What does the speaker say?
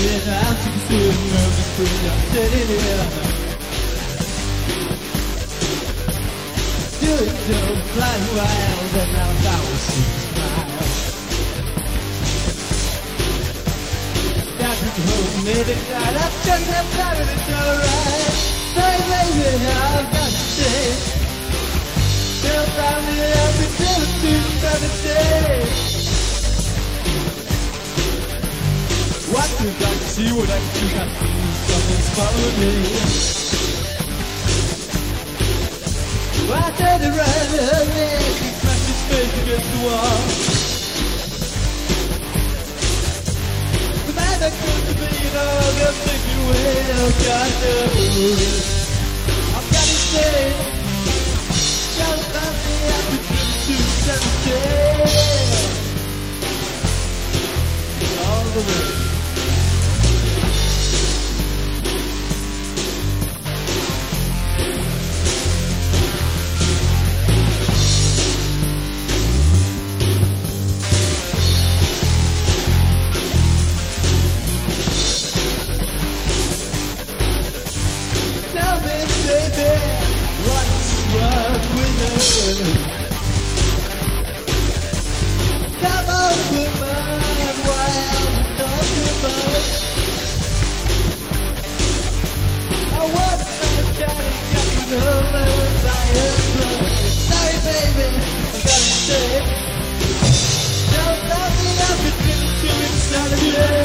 and I'm too soon. I'm just free, I'm sitting here. Doing dope, flying wild, and now I will see you smile. Got to hold me tonight, I just have time and it's alright. Sorry baby, I've got to say, still find me every day to another day. What you got to see, what I can got to do, something's following me. I turned around and he smashed his face against the wall. The man that could to be, you know, gonna take me away, oh God, no. I've got to say, shout about me, I've been driven to 17. All the way. Come on, woman, wild and talking. I want some Johnny, got to know my fire. Sorry, baby, I gotta say, don't love me, I've been feeling too inside of you.